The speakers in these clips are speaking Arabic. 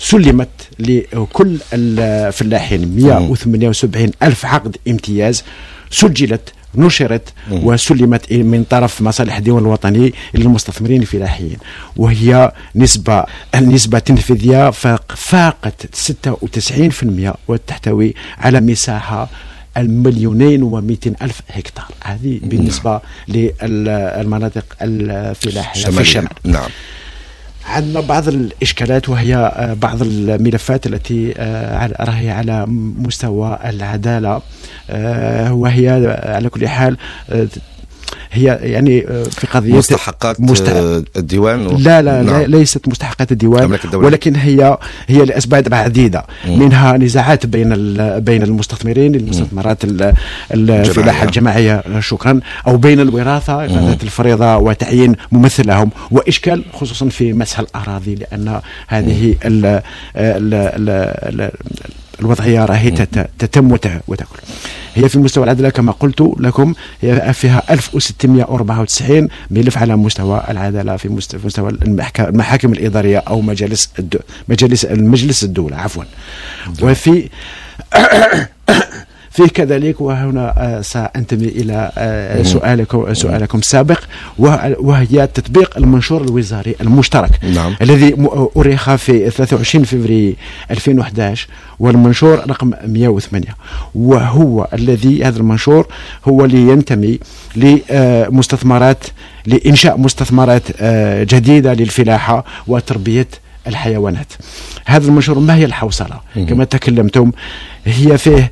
سلمت لكل الفلاحين 178 ألف عقد امتياز، سجلت نشرت وسلمت من طرف مصالح الديوان الوطني للمستثمرين الفلاحيين، وهي النسبة التنفيذية فاقت 96% وتحتوي على مساحة 2,200,000 هكتار. هذه بالنسبة للمناطق الفلاحية في الشمال. نعم. عندنا بعض الإشكالات، وهي بعض الملفات التي راهي على مستوى العدالة، وهي على كل حال هي يعني في قضية مستحقات الديوان لا ليست مستحقات الديوان، ولكن هي لأسباب عديدة، منها نزاعات بين المستثمرين المستثمرات الفلاحة الجماعية شكرا، أو بين الوراثة الفريضة وتعيين ممثل لهم، وإشكال خصوصا في مسح الأراضي، لأن هذه الوضعية راهي تتم وتأكل. هي في مستوى العدالة كما قلت لكم، هي فيها 1694 ملف على مستوى العدالة في مستوى المحاكم الإدارية أو مجلس الدولة عفوا. وفي فيه كذلك، وهنا سأنتمي إلى سؤالكم السابق، وهي تطبيق المنشور الوزاري المشترك. نعم. الذي أريخ في 23 فبراير 2011، والمنشور رقم 108، وهو الذي هذا المنشور هو اللي ينتمي لإنشاء مستثمرات جديدة للفلاحة وتربية الحيوانات. هذا المنشور ما هي الحوصلة كما تكلمتم، هي فيه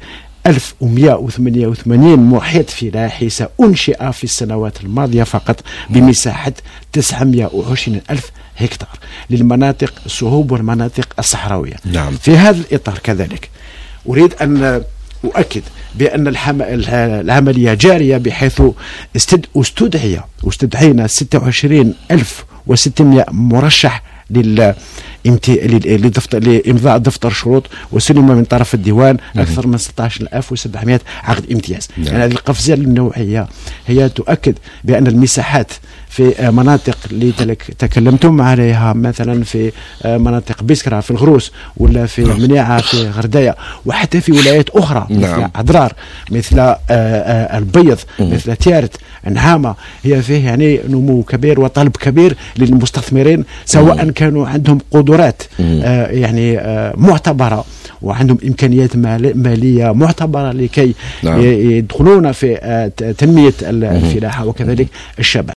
1188 محيط فلاحي سأنشئ في السنوات الماضية فقط بمساحة 920 ألف هكتار للمناطق الصهوب والمناطق الصحراوية. نعم. في هذا الإطار كذلك أريد أن أؤكد بأن العملية جارية، بحيث استدعينا 26,600 مرشح لإمضاء دفتر شروط، وسلم من طرف الديوان أكثر من 16,700 عقد امتياز. يعني هذه القفزة النوعية هي تؤكد بأن المساحات في مناطق اللي تكلمتم عليها، مثلا في مناطق بسكرة في الغروس، ولا في منيعة في غرداية، وحتى في ولايات أخرى مثل عدرار، مثل البيض، مثل تيارت، نعامة، هي فيه يعني نمو كبير وطلب كبير للمستثمرين، سواء كانوا عندهم قدرات يعني معتبرة، وعندهم إمكانيات مالية معتبرة لكي يدخلون في تنمية الفلاحة، وكذلك الشباب.